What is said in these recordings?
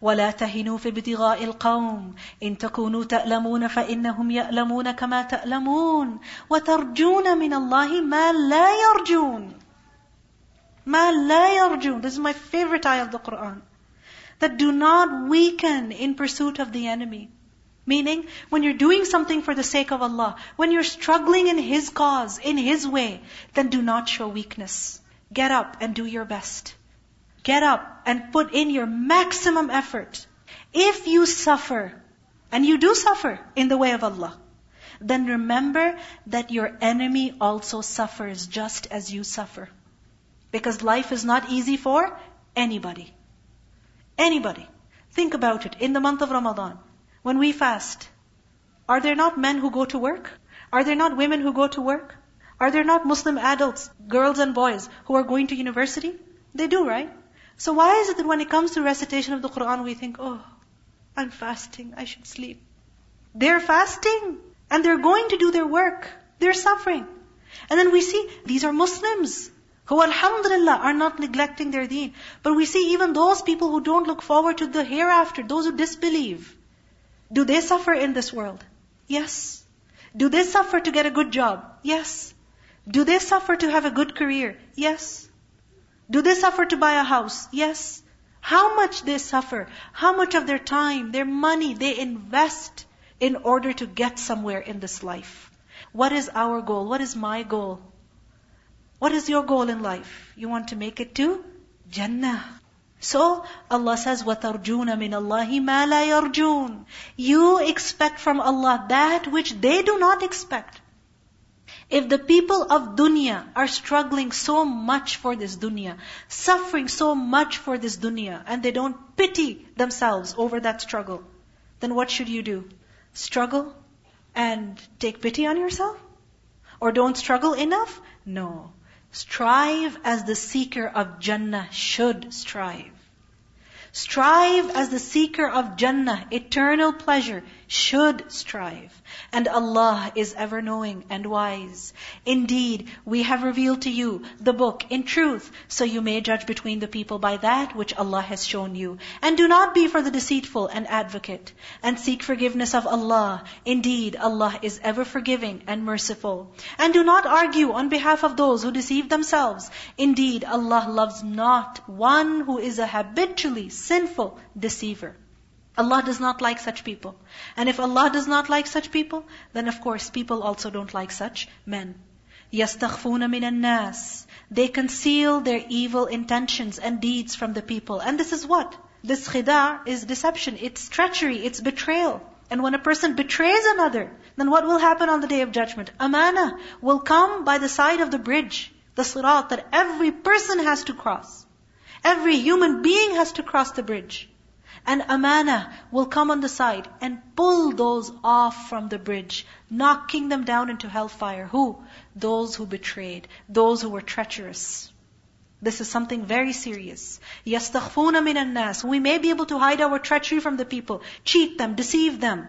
وَلَا تَهِنُوا فِي ابْتِغَاءِ الْقَوْمِ إِن تَكُونُوا تَأْلَمُونَ فَإِنَّهُمْ يَأْلَمُونَ كَمَا تَأْلَمُونَ وَتَرْجُونَ مِنَ اللَّهِ مَا لَا يَرْجُونَ. مَا لَا يَرْجُونَ. This is my favorite ayah of the Quran. That do not weaken in pursuit of the enemy. Meaning, when you're doing something for the sake of Allah, when you're struggling in His cause, in His way, then do not show weakness. Get up and do your best. Get up and put in your maximum effort. If you suffer, and you do suffer in the way of Allah, then remember that your enemy also suffers just as you suffer. Because life is not easy for anybody. Anybody. Think about it. In the month of Ramadan, when we fast, are there not men who go to work? Are there not women who go to work? Are there not Muslim adults, girls and boys, who are going to university? They do, right? So why is it that when it comes to recitation of the Quran, we think, oh, I'm fasting, I should sleep. They're fasting, and they're going to do their work. They're suffering. And then we see, these are Muslims, who alhamdulillah are not neglecting their deen. But we see even those people who don't look forward to the hereafter, those who disbelieve. Do they suffer in this world? Yes. Do they suffer to get a good job? Yes. Do they suffer to have a good career? Yes. Do they suffer to buy a house? Yes. How much they suffer, how much of their time, their money they invest in order to get somewhere in this life. What is our goal? What is my goal? What is your goal in life? You want to make it to Jannah. So Allah says, وَتَرْجُونَ مِنَ اللَّهِ مَا لَا يَرْجُونَ. You expect from Allah that which they do not expect. If the people of dunya are struggling so much for this dunya, suffering so much for this dunya, and they don't pity themselves over that struggle, then what should you do? Struggle and take pity on yourself? Or don't struggle enough? No. Strive as the seeker of Jannah should strive. Strive as the seeker of Jannah, eternal pleasure, should strive. And Allah is ever knowing and wise. Indeed, we have revealed to you the book in truth, so you may judge between the people by that which Allah has shown you. And do not be for the deceitful an advocate, and seek forgiveness of Allah. Indeed, Allah is ever forgiving and merciful. And do not argue on behalf of those who deceive themselves. Indeed, Allah loves not one who is a habitually sinful deceiver. Allah does not like such people. And if Allah does not like such people, then of course people also don't like such men. يَسْتَخْفُونَ مِنَ النَّاسِ. They conceal their evil intentions and deeds from the people. And this is what? This khida is deception, it's treachery, it's betrayal. And when a person betrays another, then what will happen on the Day of Judgment? Amana will come by the side of the bridge, the sirat that every person has to cross. Every human being has to cross the bridge. And amana will come on the side and pull those off from the bridge, knocking them down into hellfire. Who? Those who betrayed, those who were treacherous. This is something very serious. يَسْتَخْفُونَ مِنَ النَّاسِ. We may be able to hide our treachery from the people, cheat them, deceive them.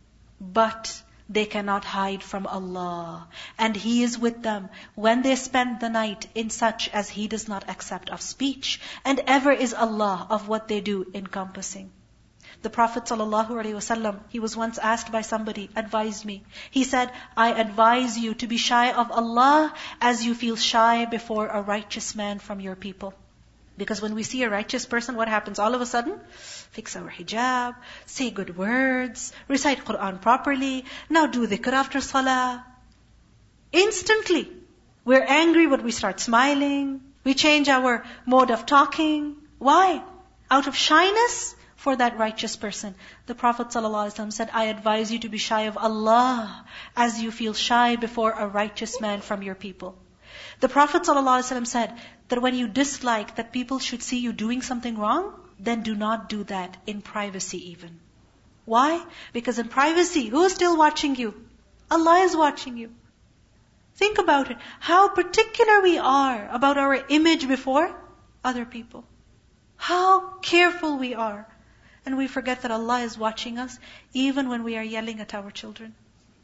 But they cannot hide from Allah. And He is with them when they spend the night in such as He does not accept of speech. And ever is Allah of what they do encompassing. The Prophet ﷺ, he was once asked by somebody, advise me. He said, I advise you to be shy of Allah as you feel shy before a righteous man from your people. Because when we see a righteous person, what happens? All of a sudden, fix our hijab, say good words, recite Quran properly, now do dhikr after salah. Instantly, we're angry but we start smiling. We change our mode of talking. Why? Out of shyness for that righteous person. The Prophet ﷺ said, I advise you to be shy of Allah as you feel shy before a righteous man from your people. The Prophet ﷺ said that when you dislike that people should see you doing something wrong, then do not do that in privacy even. Why? Because in privacy, who is still watching you? Allah is watching you. Think about it. How particular we are about our image before other people. How careful we are. And we forget that Allah is watching us even when we are yelling at our children.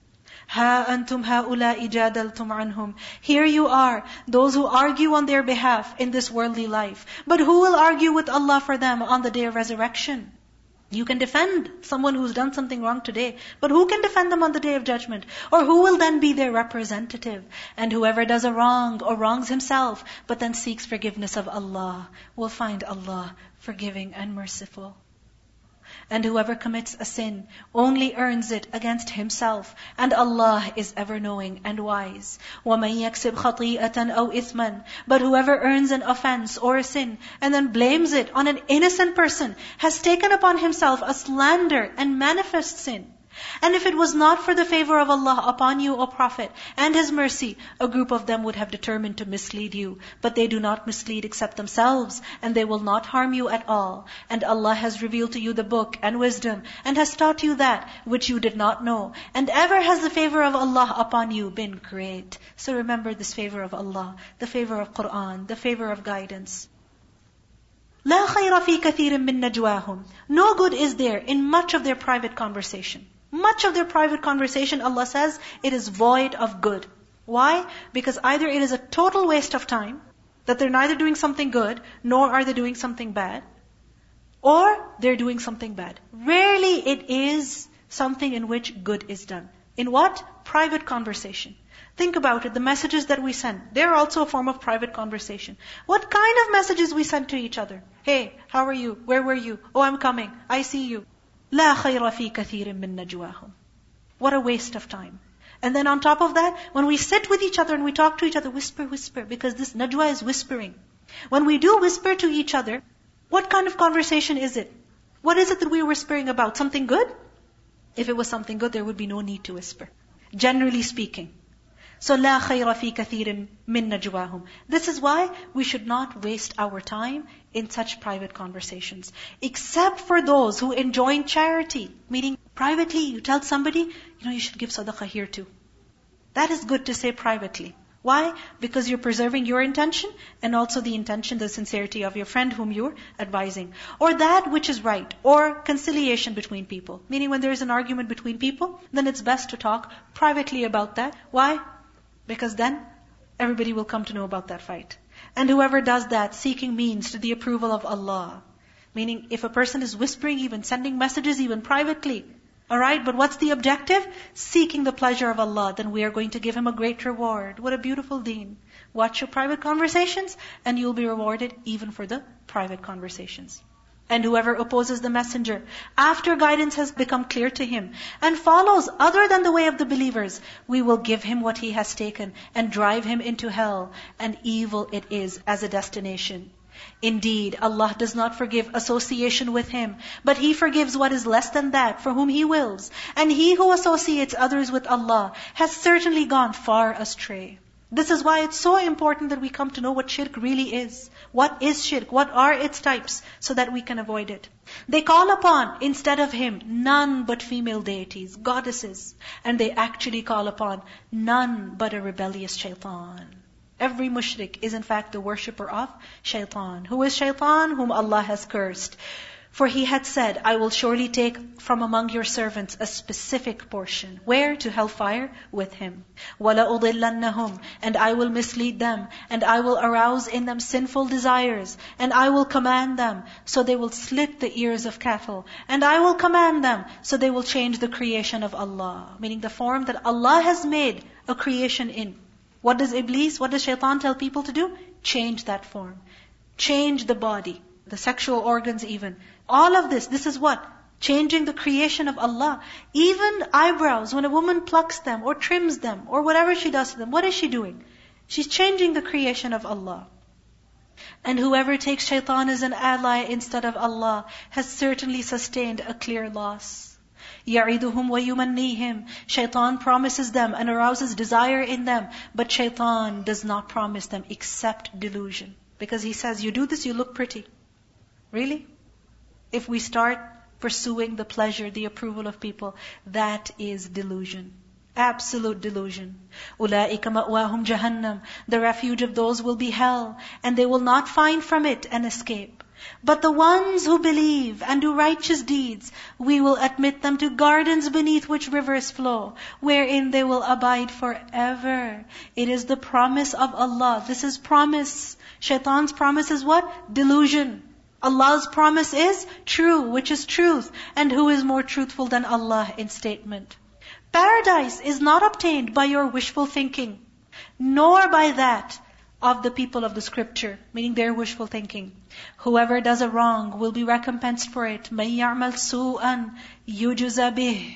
Ha antum haula'i jadaltum anhum. Here you are, those who argue on their behalf in this worldly life. But who will argue with Allah for them on the Day of Resurrection? You can defend someone who's done something wrong today, but who can defend them on the Day of Judgment? Or who will then be their representative? And whoever does a wrong or wrongs himself, but then seeks forgiveness of Allah, will find Allah forgiving and merciful. And whoever commits a sin only earns it against himself, and Allah is ever knowing and wise. وَمَن يَكْسِبْ خَطِيئَةً أَوْ إِثْمًا. But whoever earns an offense or a sin and then blames it on an innocent person has taken upon himself a slander and manifest sin. And if it was not for the favor of Allah upon you, O Prophet, and His mercy, a group of them would have determined to mislead you. But they do not mislead except themselves, and they will not harm you at all. And Allah has revealed to you the book and wisdom, and has taught you that which you did not know. And ever has the favor of Allah upon you been great. So remember this favor of Allah, the favor of Qur'an, the favor of guidance. لا خير في كثير من نجواهم. No good is there in much of their private conversation. Much of their private conversation, Allah says, it is void of good. Why? Because either it is a total waste of time, that they're neither doing something good, nor are they doing something bad, or they're doing something bad. Rarely it is something in which good is done. In what? Private conversation. Think about it, the messages that we send, they're also a form of private conversation. What kind of messages we send to each other? Hey, how are you? Where were you? Oh, I'm coming. I see you. لا خير في كثير من نجواهم. What a waste of time. And then on top of that, when we sit with each other and we talk to each other, whisper, whisper, because this najwa is whispering. When we do whisper to each other, what kind of conversation is it? What is it that we are whispering about? Something good? If it was something good, there would be no need to whisper. Generally speaking. So لا خير في كثير من نجواهم. This is why we should not waste our time in such private conversations. Except for those who enjoin charity. Meaning, privately, you tell somebody, you should give sadaqah here too. That is good to say privately. Why? Because you're preserving your intention and also the intention, the sincerity of your friend whom you're advising. Or that which is right. Or conciliation between people. Meaning when there is an argument between people, then it's best to talk privately about that. Why? Because then everybody will come to know about that fight. And whoever does that, seeking means to the approval of Allah. Meaning, if a person is whispering, even sending messages, even privately, alright, but what's the objective? Seeking the pleasure of Allah, then we are going to give him a great reward. What a beautiful deen. Watch your private conversations, and you'll be rewarded even for the private conversations. And whoever opposes the messenger, after guidance has become clear to him, and follows other than the way of the believers, we will give him what he has taken, and drive him into hell, and evil it is as a destination. Indeed, Allah does not forgive association with Him, but He forgives what is less than that for whom He wills. And he who associates others with Allah has certainly gone far astray. This is why it's so important that we come to know what shirk really is. What is shirk? What are its types? So that we can avoid it. They call upon, instead of Him, none but female deities, goddesses. And they actually call upon none but a rebellious shaitan. Every mushrik is in fact the worshipper of shaitan. Who is shaitan? Whom Allah has cursed. For He had said, I will surely take from among your servants a specific portion. Where? To hellfire with Him. وَلَأُضِلَّنَّهُمْ. And I will mislead them. And I will arouse in them sinful desires. And I will command them, so they will slit the ears of cattle. And I will command them, so they will change the creation of Allah. Meaning the form that Allah has made a creation in. What does Iblis, what does shaitan tell people to do? Change that form. Change the body. The sexual organs even. All of this is what? Changing the creation of Allah. Even eyebrows, when a woman plucks them or trims them or whatever she does to them, what is she doing? She's changing the creation of Allah. And whoever takes shaitan as an ally instead of Allah has certainly sustained a clear loss. يَعِدُهُمْ وَيُمَنِّيهِمْ. Shaitan promises them and arouses desire in them. But shaitan does not promise them except delusion. Because he says, you do this, you look pretty. Really? If we start pursuing the pleasure, the approval of people, that is delusion. Absolute delusion. أُولَٰئِكَ مَأْوَاهُمْ جَهَنَّمْ. The refuge of those will be hell, and they will not find from it an escape. But the ones who believe and do righteous deeds, we will admit them to gardens beneath which rivers flow, wherein they will abide forever. It is the promise of Allah. This is promise. Shaitan's promise is what? Delusion. Allah's promise is true, which is truth. And who is more truthful than Allah in statement? Paradise is not obtained by your wishful thinking, nor by that of the people of the scripture, meaning their wishful thinking. Whoever does a wrong will be recompensed for it. مَن يَعْمَلْ سُوءًا يُجْزَ بِهِ.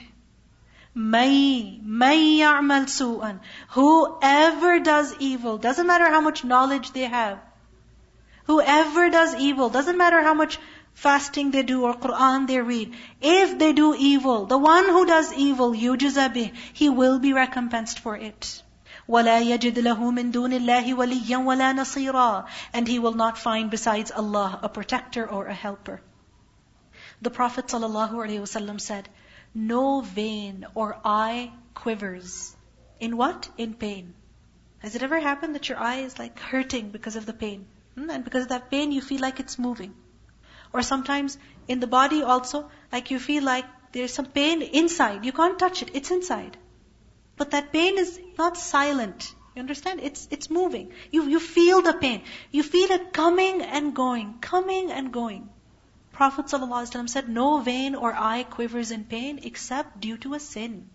مَن يَعْمَلْ سُوءًا. Whoever does evil, doesn't matter how much knowledge they have. Whoever does evil, doesn't matter how much fasting they do or Qur'an they read. If they do evil, the one who does evil, يُجْزَ بِهِ, he will be recompensed for it. وَلَا يَجِدْ لَهُ مِن دُونِ اللَّهِ وَلِيًّا وَلَا نَصِيرًا. And he will not find besides Allah a protector or a helper. The Prophet ﷺ said, no vein or eye quivers. In what? In pain. Has it ever happened that your eye is like hurting because of the pain? And because of that pain you feel like it's moving. Or sometimes in the body also, like you feel like there's some pain inside. You can't touch it, it's inside. But that pain is not silent. You understand? It's moving. You feel the pain. You feel it coming and going, coming and going. Prophet ﷺ said, no vein or eye quivers in pain except due to a sin.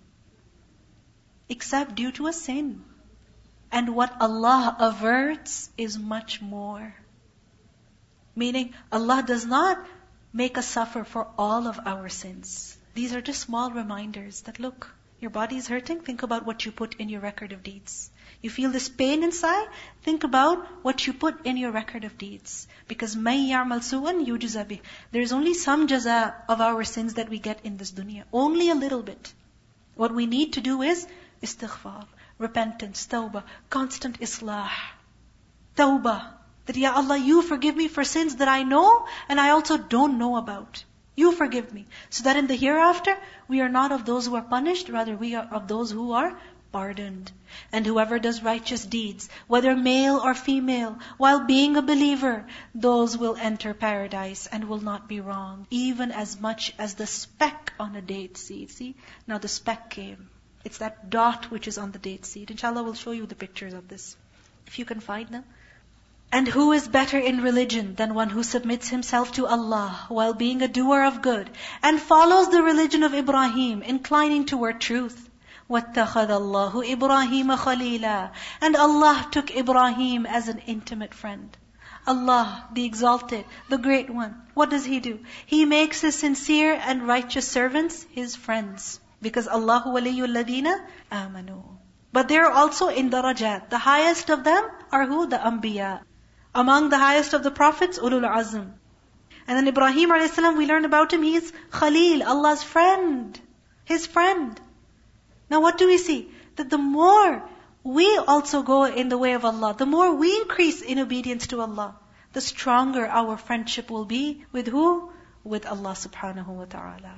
Except due to a sin. And what Allah averts is much more. Meaning, Allah does not make us suffer for all of our sins. These are just small reminders that look, your body is hurting, think about what you put in your record of deeds. You feel this pain inside, think about what you put in your record of deeds. Because مَن يَعْمَلْ سُوءًا يُجْزَ بِهِ. There is only some jaza of our sins that we get in this dunya. Only a little bit. What we need to do is istighfar, repentance, tawbah, constant islah. Tawbah. That, Ya Allah, you forgive me for sins that I know and I also don't know about. You forgive me. So that in the hereafter, we are not of those who are punished, rather we are of those who are pardoned. And whoever does righteous deeds, whether male or female, while being a believer, those will enter paradise and will not be wrong, even as much as the speck on a date seed. See, now the speck came. It's that dot which is on the date seed. Inshallah, we'll show you the pictures of this, if you can find them. And who is better in religion than one who submits himself to Allah while being a doer of good and follows the religion of Ibrahim, inclining toward truth? وَاتَّخَذَ اللَّهُ إِبْرَاهِيمَ خَلِيلًا. And Allah took Ibrahim as an intimate friend. Allah, the Exalted, the Great One, what does He do? He makes His sincere and righteous servants His friends. Because Allahu waliyul ladina amanu. But they are also in darajat. The highest of them are who? The Anbiya. Among the highest of the prophets, Ulul Azm. And then Ibrahim a.s., we learn about him, he is Khalil, Allah's friend. His friend. Now what do we see? That the more we also go in the way of Allah, the more we increase in obedience to Allah, the stronger our friendship will be with who? With Allah subhanahu wa ta'ala.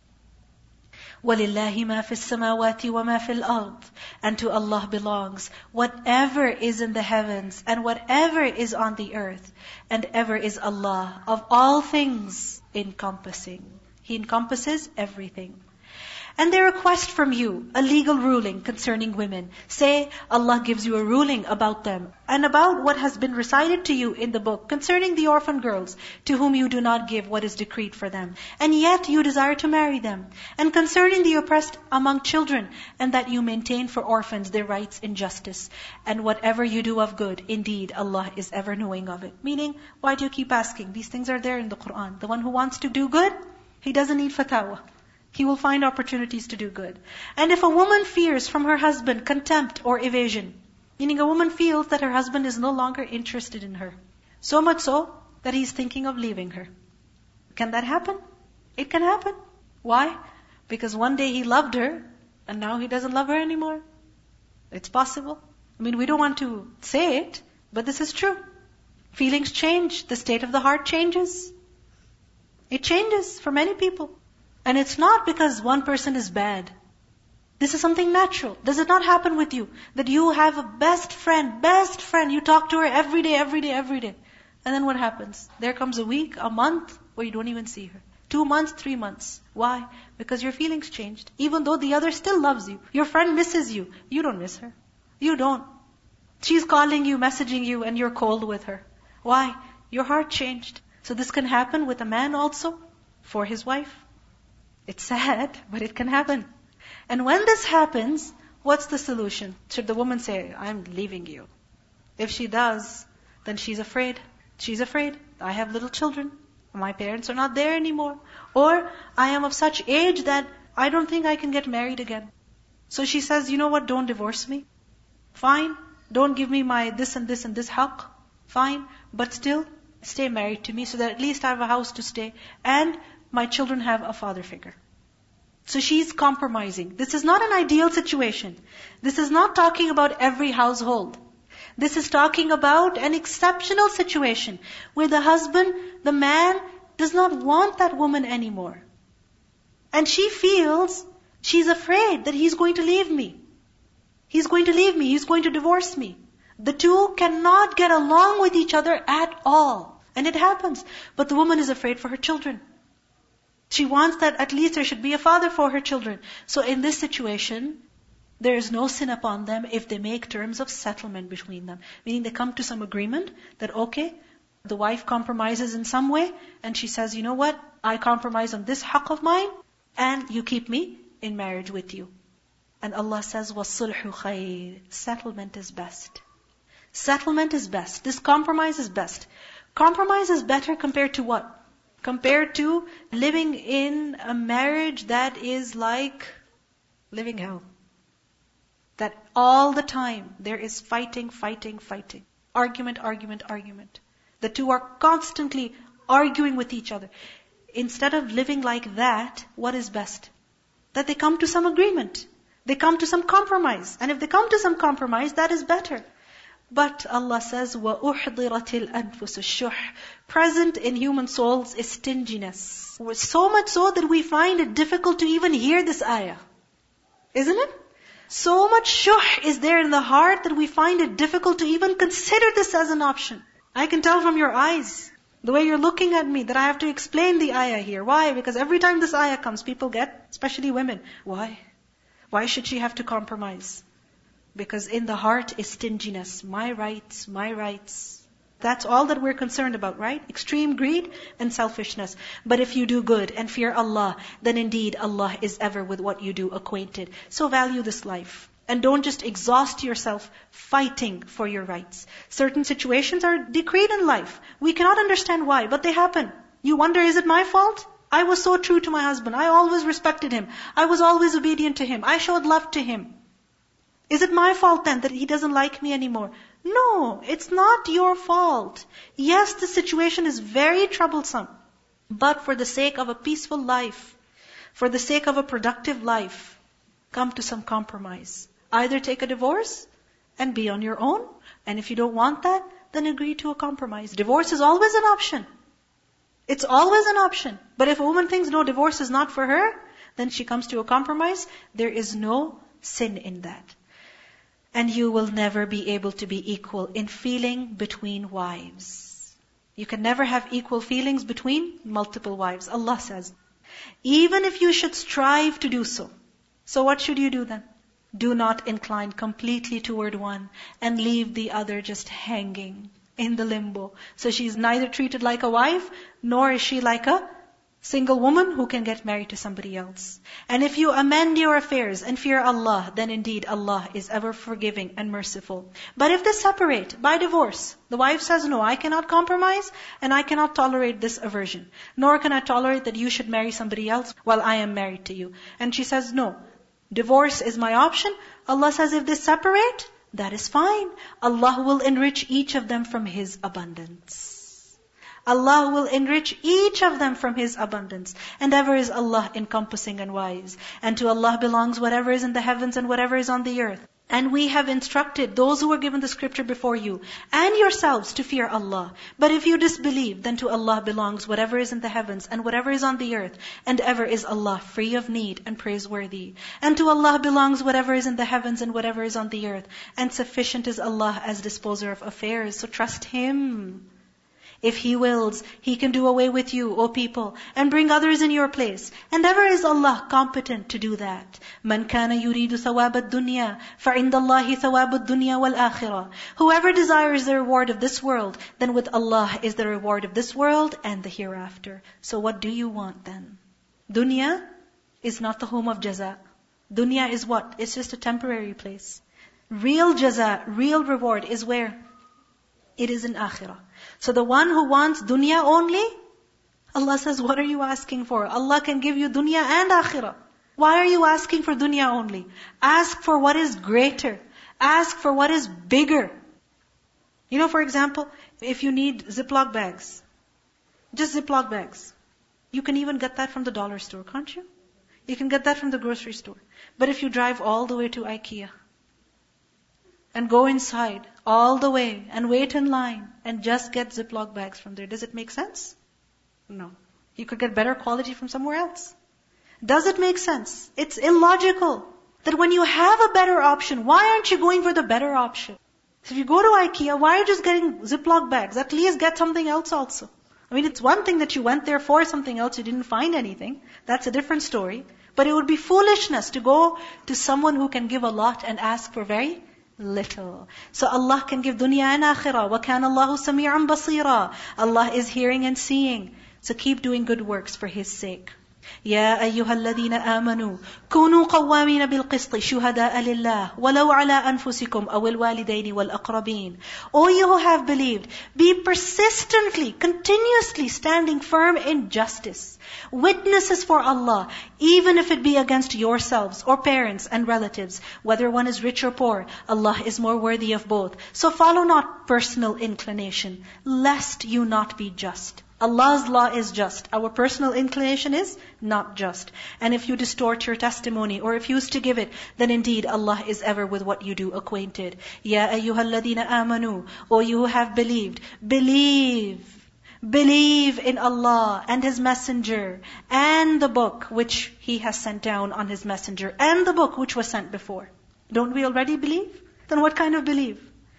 وَلِلَّهِ مَا فِي السَّمَاوَاتِ وَمَا فِي الْأَرْضِ. And to Allah belongs whatever is in the heavens and whatever is on the earth. And ever is Allah of all things encompassing. He encompasses everything. And they request from you a legal ruling concerning women. Say, Allah gives you a ruling about them and about what has been recited to you in the book concerning the orphan girls to whom you do not give what is decreed for them. And yet you desire to marry them. And concerning the oppressed among children, and that you maintain for orphans their rights in justice. And whatever you do of good, indeed Allah is ever knowing of it. Meaning, why do you keep asking? These things are there in the Qur'an. The one who wants to do good, he doesn't need fatwa. He will find opportunities to do good. And if a woman fears from her husband contempt or evasion, meaning a woman feels that her husband is no longer interested in her, so much so that he's thinking of leaving her. Can that happen? It can happen. Why? Because one day he loved her, and now he doesn't love her anymore. It's possible. I mean, we don't want to say it, but this is true. Feelings change. The state of the heart changes. It changes for many people. And it's not because one person is bad. This is something natural. Does it not happen with you? That you have a best friend, you talk to her every day. And then what happens? There comes a week, a month, where you don't even see her. 2 months, 3 months. Why? Because your feelings changed. Even though the other still loves you. Your friend misses you. You don't miss her. You don't. She's calling you, messaging you, and you're cold with her. Why? Your heart changed. So this can happen with a man also for his wife. It's sad, but it can happen. And when this happens, what's the solution? Should the woman say, I'm leaving you? If she does, then she's afraid. She's afraid. I have little children. My parents are not there anymore. Or I am of such age that I don't think I can get married again. So she says, you know what, don't divorce me. Fine. Don't give me my this and this and this haqq. Fine. But still, stay married to me so that at least I have a house to stay. And my children have a father figure. So she's compromising. This is not an ideal situation. This is not talking about every household. This is talking about an exceptional situation where the husband, the man, does not want that woman anymore. And she feels, she's afraid that he's going to leave me. He's going to leave me. He's going to divorce me. The two cannot get along with each other at all. And it happens. But the woman is afraid for her children. She wants that at least there should be a father for her children. So in this situation, there is no sin upon them if they make terms of settlement between them. Meaning they come to some agreement that, okay, the wife compromises in some way, and she says, you know what, I compromise on this haqq of mine, and you keep me in marriage with you. And Allah says, وَالصُّلْحُ خَيْرٌ. Settlement is best. Settlement is best. This compromise is best. Compromise is better compared to what? Compared to living in a marriage that is like living hell. That all the time there is fighting. Argument. The two are constantly arguing with each other. Instead of living like that, what is best? That they come to some agreement. They come to some compromise. And if they come to some compromise, that is better. But Allah says, وَأُحْضِرَتِ الْأَنفُسُ الشُّحْ. Present in human souls is stinginess. So much so that we find it difficult to even hear this ayah. Isn't it? So much shuh is there in the heart that we find it difficult to even consider this as an option. I can tell from your eyes, the way you're looking at me, that I have to explain the ayah here. Why? Because every time this ayah comes, people get, especially women, why? Why should she have to compromise? Because in the heart is stinginess. My rights. That's all that we're concerned about, right? Extreme greed and selfishness. But if you do good and fear Allah, then indeed Allah is ever with what you do acquainted. So value this life. And don't just exhaust yourself fighting for your rights. Certain situations are decreed in life. We cannot understand why, but they happen. You wonder, is it my fault? I was so true to my husband. I always respected him. I was always obedient to him. I showed love to him. Is it my fault then that he doesn't like me anymore? No, it's not your fault. Yes, the situation is very troublesome. But for the sake of a peaceful life, for the sake of a productive life, come to some compromise. Either take a divorce and be on your own. And if you don't want that, then agree to a compromise. Divorce is always an option. It's always an option. But if a woman thinks, no, divorce is not for her, then she comes to a compromise. There is no sin in that. And you will never be able to be equal in feeling between wives. You can never have equal feelings between multiple wives. Allah says, even if you should strive to do so. So what should you do then? Do not incline completely toward one and leave the other just hanging in the limbo. So she's neither treated like a wife, nor is she like a single woman who can get married to somebody else. And if you amend your affairs and fear Allah, then indeed Allah is ever forgiving and merciful. But if they separate by divorce, the wife says, no, I cannot compromise and I cannot tolerate this aversion. Nor can I tolerate that you should marry somebody else while I am married to you. And she says, no, divorce is my option. Allah says, if they separate, that is fine. Allah will enrich each of them from His abundance. Allah will enrich each of them from His abundance. And ever is Allah encompassing and wise. And to Allah belongs whatever is in the heavens and whatever is on the earth. And we have instructed those who were given the scripture before you and yourselves to fear Allah. But if you disbelieve, then to Allah belongs whatever is in the heavens and whatever is on the earth. And ever is Allah free of need and praiseworthy. And to Allah belongs whatever is in the heavens and whatever is on the earth. And sufficient is Allah as disposer of affairs. So trust Him. If He wills, He can do away with you, O people, and bring others in your place. And ever is Allah competent to do that. مَنْ كَانَ يُرِيدُ ثَوَابَ الدُّنْيَا فَعِنْدَ اللَّهِ ثَوَابُ الدُّنْيَا وَالْآخِرَةِ. Whoever desires the reward of this world, then with Allah is the reward of this world and the hereafter. So what do you want then? Dunya is not the home of jaza. Dunya is what? It's just a temporary place. Real jaza, real reward is where? It is in akhirah. So the one who wants dunya only, Allah says, what are you asking for? Allah can give you dunya and akhirah. Why are you asking for dunya only? Ask for what is greater. Ask for what is bigger. You know, for example, if you need Ziploc bags, just Ziploc bags, you can even get that from the dollar store, can't you? You can get that from the grocery store. But if you drive all the way to IKEA, and go inside all the way and wait in line and just get Ziploc bags from there, does it make sense? No. You could get better quality from somewhere else. Does it make sense? It's illogical that when you have a better option, why aren't you going for the better option? So if you go to IKEA, why are you just getting Ziploc bags? At least get something else also. I mean, it's one thing that you went there for something else, you didn't find anything. That's a different story. But it would be foolishness to go to someone who can give a lot and ask for very little. So Allah can give dunya and akhirah. وَكَانَ اللَّهُ سَمِيعًا بَصِيرًا. Allah is hearing and seeing. So keep doing good works for His sake. يا أيها الذين آمنوا كونوا قوامين بالقسط شهداء لله ولو على أنفسكم أو الوالدين والأقربين. O you who have believed, be persistently, continuously standing firm in justice. Witnesses for Allah, even if it be against yourselves or parents and relatives, whether one is rich or poor, Allah is more worthy of both. So follow not personal inclination, lest you not be just. Allah's law is just. Our personal inclination is not just. And if you distort your testimony or refuse to give it, then indeed Allah is ever with what you do acquainted. Ya ayyuhalladhina amanu, O you who have believed, believe in Allah and His Messenger and the book which He has sent down on His Messenger and the book which was sent before. Don't we already believe? Then what kind of believe?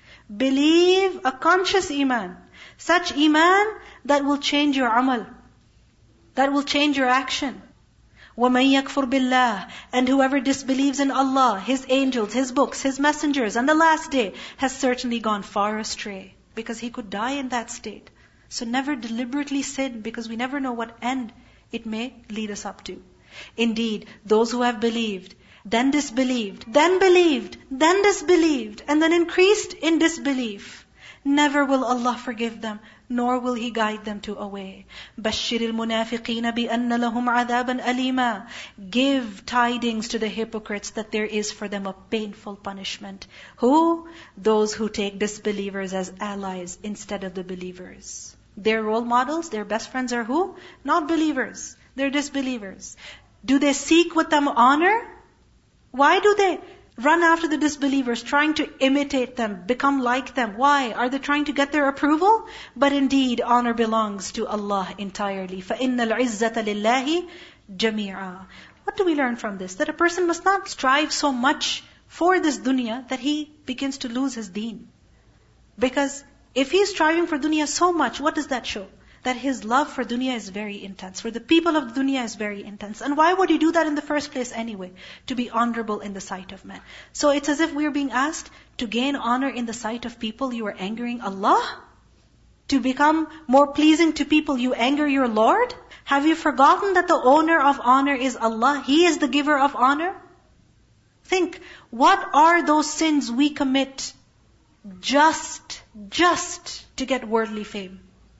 Believe a conscious iman. Such iman that will change your amal, that will change your action. وَمَن يَكْفُرْ بِاللَّهِ. And whoever disbelieves in Allah, His angels, His books, His messengers, and the last day, has certainly gone far astray. Because he could die in that state. So never deliberately sin, because we never know what end it may lead us up to. Indeed, those who have believed, then disbelieved, then believed, then disbelieved, and then increased in disbelief, never will Allah forgive them, nor will He guide them to a way. بَشِّرِ الْمُنَافِقِينَ بِأَنَّ لَهُمْ عَذَابًا أَلِيمًا. Give tidings to the hypocrites that there is for them a painful punishment. Who? Those who take disbelievers as allies instead of the believers. Their role models, their best friends are who? Not believers. They're disbelievers. Do they seek with them honor? Why do they run after the disbelievers, trying to imitate them, become like them? Why? Are they trying to get their approval? But indeed, honor belongs to Allah entirely. فَإِنَّ الْعِزَّةَ لِلَّهِ جَمِيعًا. What do we learn from this? That a person must not strive so much for this dunya that he begins to lose his deen. Because if he's striving for dunya so much, what does that show? That his love for dunya is very intense. For the people of dunya is very intense. And why would he do that in the first place anyway? To be honorable in the sight of men. So it's as if we're being asked to gain honor in the sight of people, you are angering Allah? To become more pleasing to people, you anger your Lord? Have you forgotten that the owner of honor is Allah? He is the giver of honor? Think, what are those sins we commit just to get worldly fame?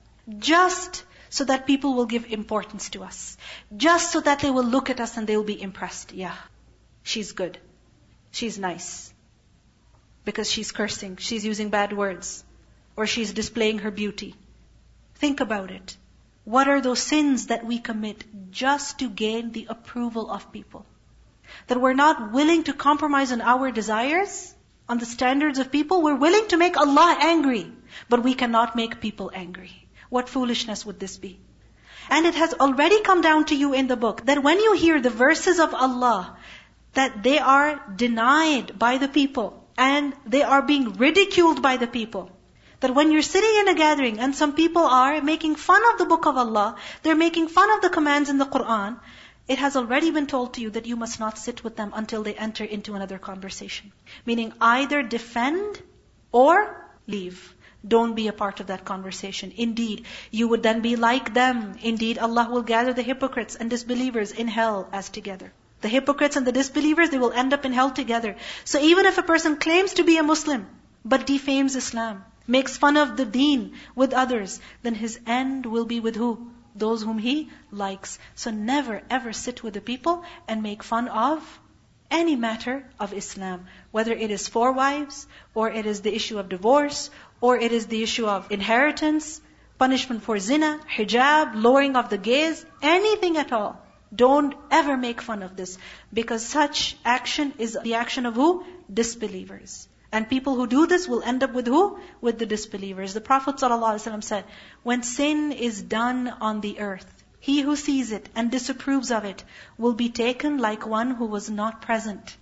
Just so that people will give importance to us. Just so that they will look at us and they will be impressed. Yeah, she's good. She's nice. Because she's cursing, she's using bad words. Or she's displaying her beauty. Think about it. What are those sins that we commit just to gain the approval of people? That we're not willing to compromise on our desires, on the standards of people. We're willing to make Allah angry, but we cannot make people angry. What foolishness would this be? And it has already come down to you in the book that when you hear the verses of Allah, that they are denied by the people and they are being ridiculed by the people, That when you're sitting in a gathering and some people are making fun of the book of Allah, they're making fun of the commands in the Qur'an, it has already been told to you that you must not sit with them until they enter into another conversation. Meaning either defend or leave. Don't be a part of that conversation. Indeed, you would then be like them. Indeed, Allah will gather the hypocrites and disbelievers in hell as together. The hypocrites and the disbelievers, they will end up in hell together. So even if a person claims to be a Muslim, but defames Islam, makes fun of the deen with others, then his end will be with who? Those whom he likes. So never ever sit with the people and make fun of any matter of Islam. Whether it is 4 wives, or it is the issue of divorce, or it is the issue of inheritance, punishment for zina, hijab, lowering of the gaze, anything at all. Don't ever make fun of this. Because such action is the action of who? Disbelievers. And people who do this will end up with who? With the disbelievers. The Prophet ﷺ said, when sin is done on the earth, he who sees it and disapproves of it will be taken like one who was not present.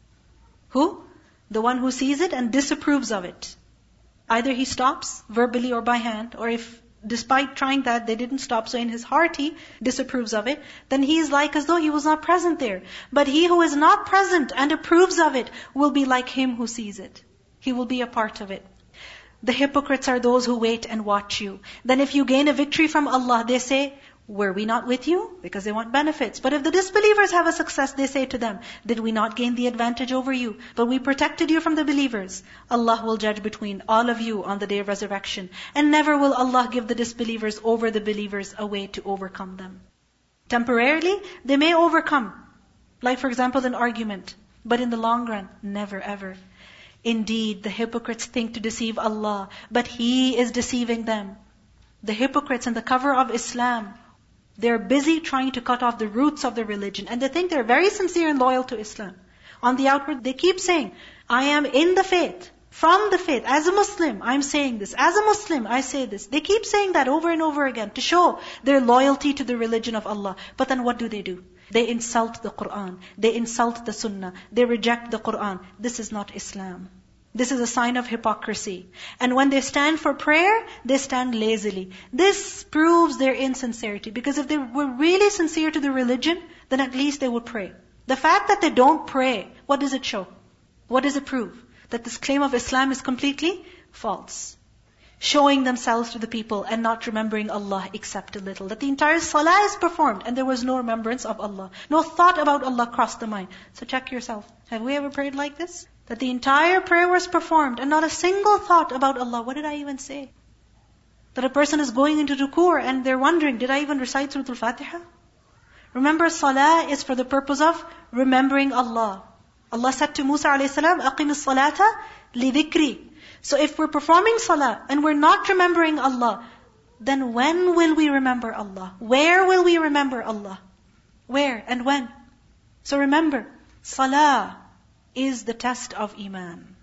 Who? The one who sees it and disapproves of it. Either he stops verbally or by hand, or if despite trying that they didn't stop, so in his heart he disapproves of it, then he is like as though he was not present there. But he who is not present and approves of it will be like him who sees it. He will be a part of it. The hypocrites are those who wait and watch you. Then if you gain a victory from Allah, they say, were we not with you? Because they want benefits. But if the disbelievers have a success, they say to them, did we not gain the advantage over you? But we protected you from the believers. Allah will judge between all of you on the day of resurrection. And never will Allah give the disbelievers over the believers a way to overcome them. Temporarily, they may overcome. Like for example, an argument. But in the long run, never ever. Indeed, the hypocrites think to deceive Allah, but He is deceiving them. The hypocrites in the cover of Islam, they're busy trying to cut off the roots of the religion. And they think they're very sincere and loyal to Islam. On the outward, they keep saying, I am in the faith, from the faith. As a Muslim, I'm saying this. As a Muslim, I say this. They keep saying that over and over again to show their loyalty to the religion of Allah. But then what do? They insult the Qur'an. They insult the Sunnah. They reject the Qur'an. This is not Islam. This is a sign of hypocrisy. And when they stand for prayer, they stand lazily. This proves their insincerity. Because if they were really sincere to the religion, then at least they would pray. The fact that they don't pray, what does it show? What does it prove? That this claim of Islam is completely false. Showing themselves to the people and not remembering Allah except a little. That the entire salah is performed and there was no remembrance of Allah. No thought about Allah crossed the mind. So check yourself. Have we ever prayed like this? That the entire prayer was performed and not a single thought about Allah. What did I even say? That a person is going into ruku' and they're wondering, did I even recite Surah Al-Fatiha? Remember, salah is for the purpose of remembering Allah. Allah said to Musa a.s., أَقِمِ الصَّلَاةَ لِذِكْرِ. So if we're performing salah and we're not remembering Allah, then when will we remember Allah? Where will we remember Allah? Where and when? So remember, salah is the test of iman.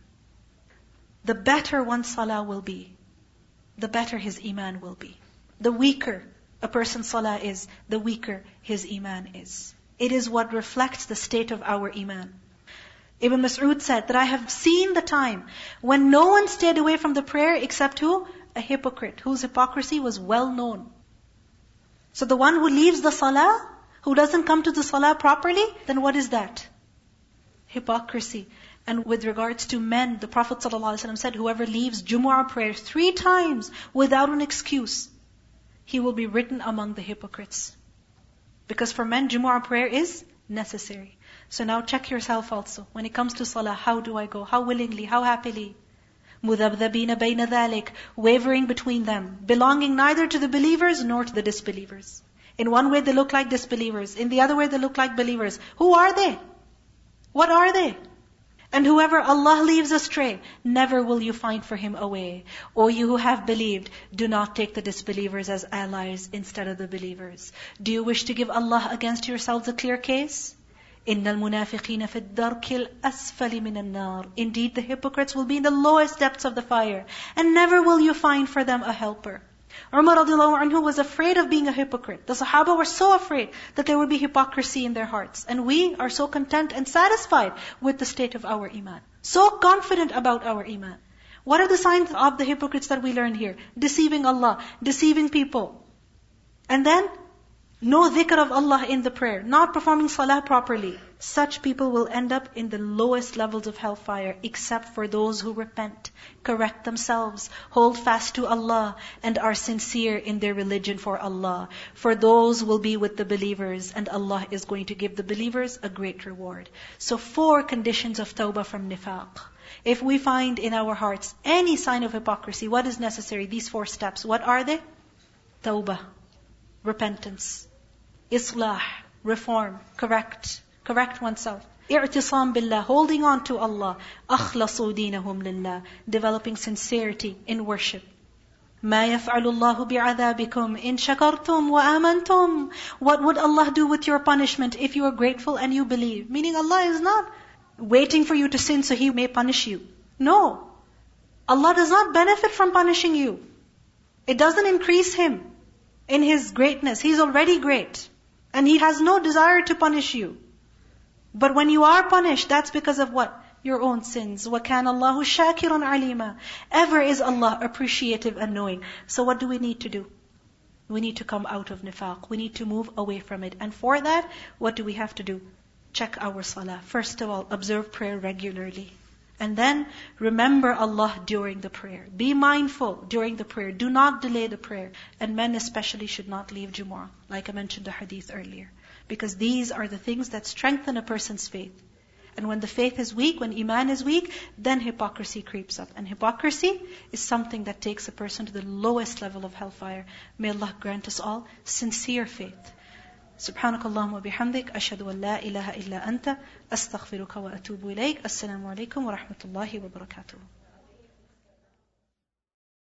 The better one's salah will be, the better his iman will be. The weaker a person's salah is, the weaker his iman is. It is what reflects the state of our iman. Ibn Mas'ud said that I have seen the time when no one stayed away from the prayer except who? A hypocrite, whose hypocrisy was well known. So the one who leaves the salah, who doesn't come to the salah properly, then what is that? Hypocrisy. And with regards to men, the Prophet ﷺ said, whoever leaves Jumu'ah prayer 3 times without an excuse, he will be written among the hypocrites. Because for men, Jumu'ah prayer is necessary. So now check yourself also. When it comes to salah, how do I go? How willingly? How happily? مُذَبْذَبِينَ بَيْنَ ذَلِكَ. Wavering between them. Belonging neither to the believers nor to the disbelievers. In one way they look like disbelievers. In the other way they look like believers. Who are they? What are they? And whoever Allah leaves astray, never will you find for him a way. O you who have believed, do not take the disbelievers as allies instead of the believers. Do you wish to give Allah against yourselves a clear case? إِنَّ الْمُنَافِقِينَ فِي الدَّرْكِ الْأَسْفَلِ مِنَ النَّارِ. Indeed, the hypocrites will be in the lowest depths of the fire, and never will you find for them a helper. Umar radiallahu anhu was afraid of being a hypocrite. The Sahaba were so afraid that there would be hypocrisy in their hearts. And we are so content and satisfied with the state of our iman. So confident about our iman. What are the signs of the hypocrites that we learn here? Deceiving Allah, deceiving people. And then, no dhikr of Allah in the prayer, not performing salah properly. Such people will end up in the lowest levels of hellfire, except for those who repent, correct themselves, hold fast to Allah, and are sincere in their religion for Allah. For those will be with the believers, and Allah is going to give the believers a great reward. So 4 conditions of tawbah from nifaq. If we find in our hearts any sign of hypocrisy, what is necessary? These 4 steps. What are they? Tawbah, repentance. Islah, reform, correct oneself. I'tisam billah, holding on to Allah. Akhlasu deenahum lillah, developing sincerity in worship. ما يفعل الله بعذابكم إن شكرتم وآمنتم. What would Allah do with your punishment if you are grateful and you believe? Meaning Allah is not waiting for you to sin so He may punish you. No. Allah does not benefit from punishing you. It doesn't increase Him in His greatness. He's already great. And He has no desire to punish you. But when you are punished, that's because of what? Your own sins. وَكَانَ اللَّهُ شَاكِرًا عَلِيمًا. Ever is Allah appreciative and knowing. So what do we need to do? We need to come out of nifaq. We need to move away from it. And for that, what do we have to do? Check our salah. First of all, observe prayer regularly. And then, remember Allah during the prayer. Be mindful during the prayer. Do not delay the prayer. And men especially should not leave Jumu'ah, like I mentioned the hadith earlier. Because these are the things that strengthen a person's faith. And when the faith is weak, when iman is weak, then hypocrisy creeps up. And hypocrisy is something that takes a person to the lowest level of hellfire. May Allah grant us all sincere faith. سبحانك اللهم وبحمدك أشهد أن لا إله إلا أنت أستغفرك وأتوب إليك. السلام عليكم ورحمة الله وبركاته.